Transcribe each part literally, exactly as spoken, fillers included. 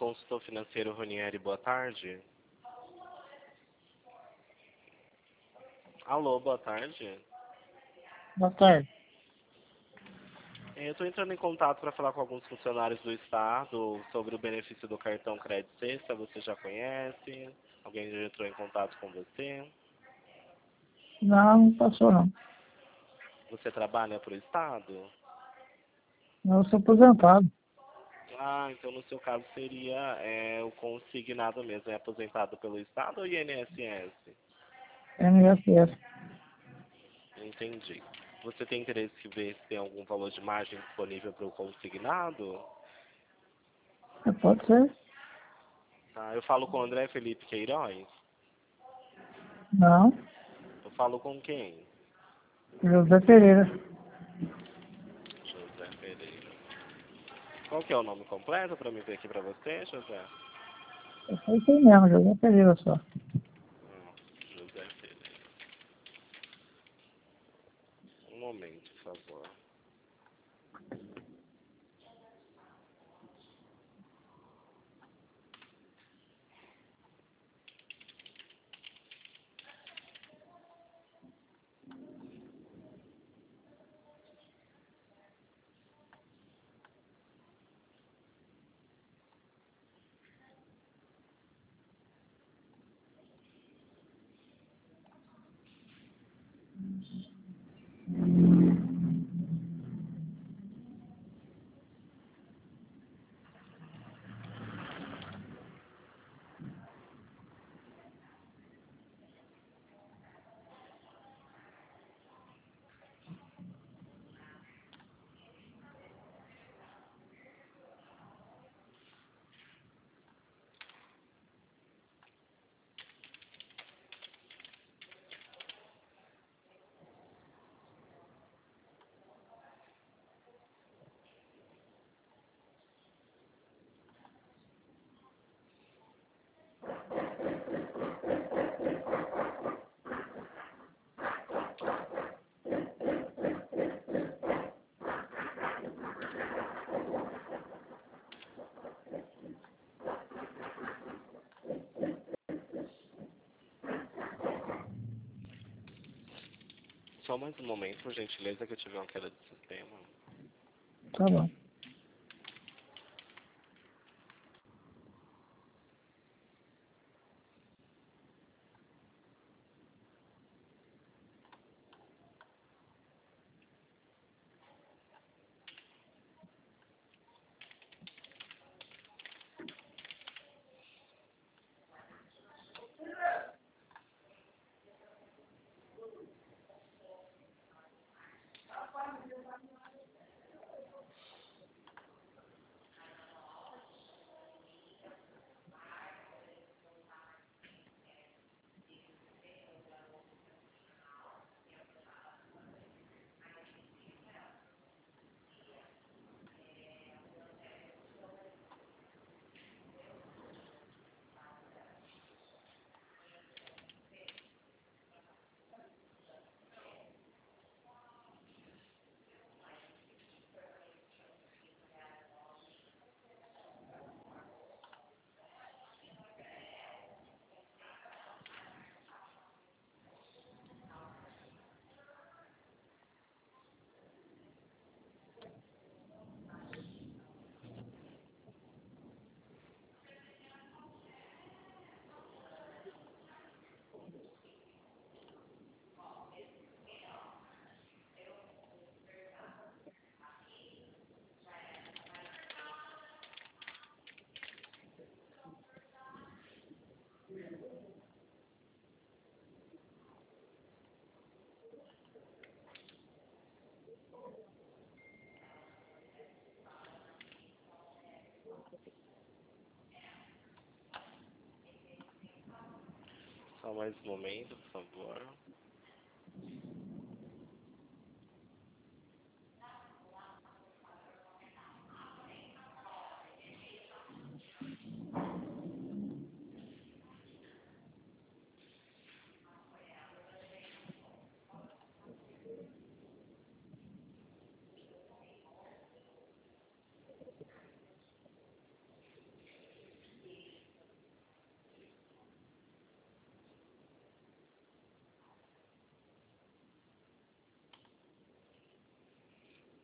consultor financeiro Ronieri, boa tarde. Alô, boa tarde. Boa tarde. Eu estou entrando em contato para falar com alguns funcionários do Estado sobre o benefício do cartão Crédito Sexta. Você já conhece? Alguém já entrou em contato com você? Não, não passou não. Você trabalha para o Estado? Eu sou aposentado. Ah, então no seu caso seria é, o consignado mesmo. É aposentado pelo Estado ou I N S S? N S S. Entendi. Você tem interesse em ver se tem algum valor de margem disponível para o consignado? É, pode ser? Tá, eu falo com o André Felipe Queiroz. Não. Eu falo com quem? José Pereira. José Pereira. Qual que é o nome completo para me ver aqui para você, José? Eu sou isso aí mesmo, José Pereira só. Hum, José Pereira. Um momento, por favor. Só mais um momento, por gentileza, que eu tive uma queda de sistema. Tá bom. Só mais um momento, por favor.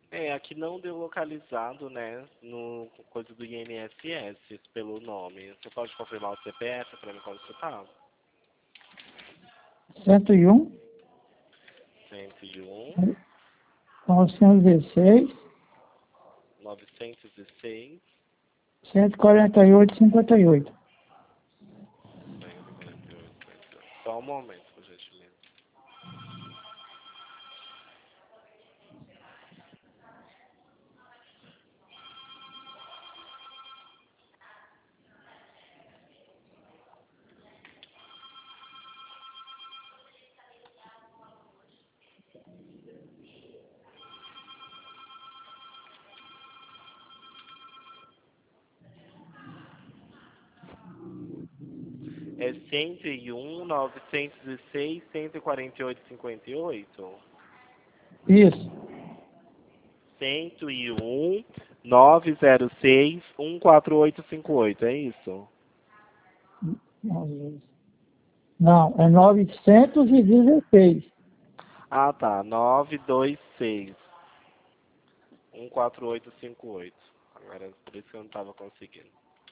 É, aqui não deu localizado, né, no coisa do I N S S pelo nome. Você pode confirmar o C P F para me consultar? cento e um, cento e um, novecentos e dezesseis, novecentos e seis, cento e quarenta e oito, cinquenta e oito. cento e quarenta e oito. Só um momento, por gentileza. É cento e um, novecentos e seis, cento e quarenta e oito, cinquenta e oito? Isso. cento e um, novecentos e seis, cento e quarenta e oito, cinquenta e oito, é isso? Não, é novecentos e dezesseis. Ah, tá. nove dois seis, um quatro oito cinco oito. Agora, por isso que eu não estava conseguindo.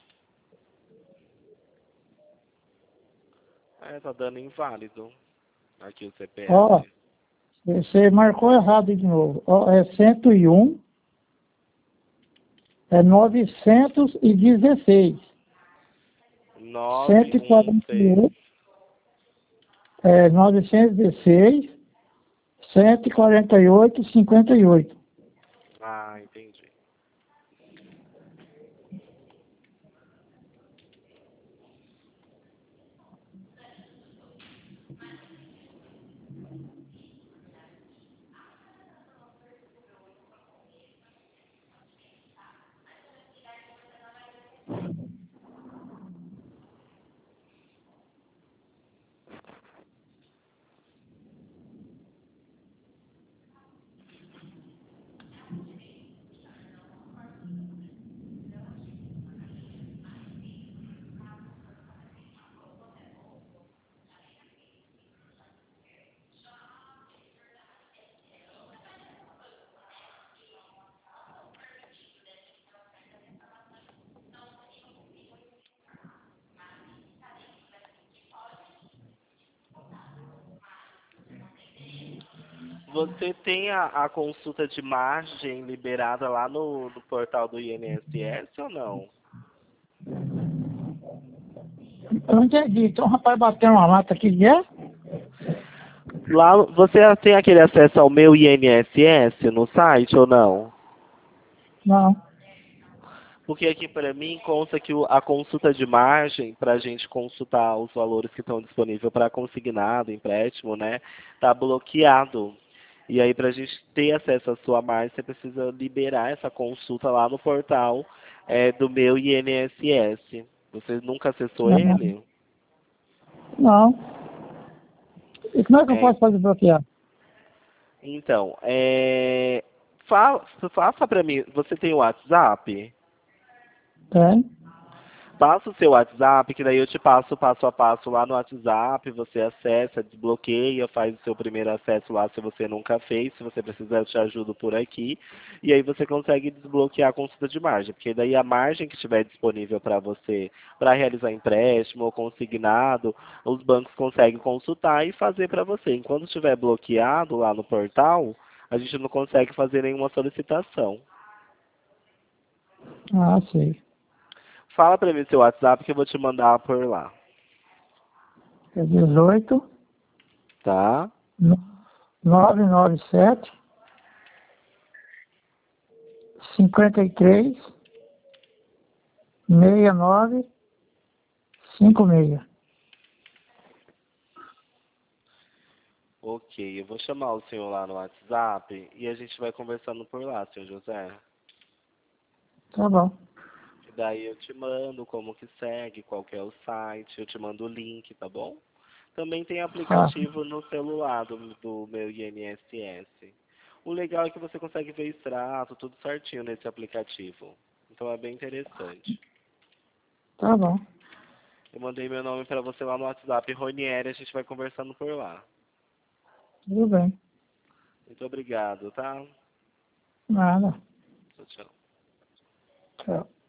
É, tá dando inválido. Aqui o Ó, C P F. você marcou errado de novo. Ó, é cento e um, é novecentos e dezesseis. cento e quarenta e nove um seis. oito, é novecentos e dezesseis, cento e quarenta e oito, cinquenta e oito. Ah, entendi. Você tem a, a consulta de margem liberada lá no, no portal do I N S S ou não? Eu não entendi. Então o rapaz bateu uma lata aqui, é? Lá, você tem aquele acesso ao meu I N S S no site ou não? Não. Porque aqui para mim consta que o- a consulta de margem, para a gente consultar os valores que estão disponíveis para consignado, empréstimo, né, tá bloqueado. E aí para a gente ter acesso à sua margem, você precisa liberar essa consulta lá no portal é, do meu I N S S. Você nunca acessou Não. ele? Não. E como é que eu É, posso fazer bloquear? então, é, fa- faça para mim, você tem o WhatsApp? Tem. Passa o seu WhatsApp, que daí eu te passo passo a passo lá no WhatsApp, você acessa, desbloqueia, faz o seu primeiro acesso lá se você nunca fez, se você precisar eu te ajudo por aqui, e aí você consegue desbloquear a consulta de margem, porque daí a margem que estiver disponível para você para realizar empréstimo ou consignado, os bancos conseguem consultar e fazer para você. Enquanto estiver bloqueado lá no portal, a gente não consegue fazer nenhuma solicitação. Ah, sei. Fala para mim seu WhatsApp que eu vou te mandar por lá, É dezoito, tá? novecentos e noventa e sete, cinquenta e três, sessenta e nove, cinquenta e seis. Ok, eu vou chamar o senhor lá no WhatsApp e a gente vai conversando por lá, senhor José. Tá bom. E daí eu te mando como que segue, qual que é o site, eu te mando o link, tá bom? Também tem Tá. aplicativo no celular do, do meu I N S S. O legal é que você consegue ver extrato, tudo certinho nesse aplicativo. Então é bem interessante. Tá bom. Eu mandei meu nome para você lá no WhatsApp, Ronieri, a gente vai conversando por lá. Tudo bem. Muito obrigado, tá? Nada. Tchau, tchau. Tchau.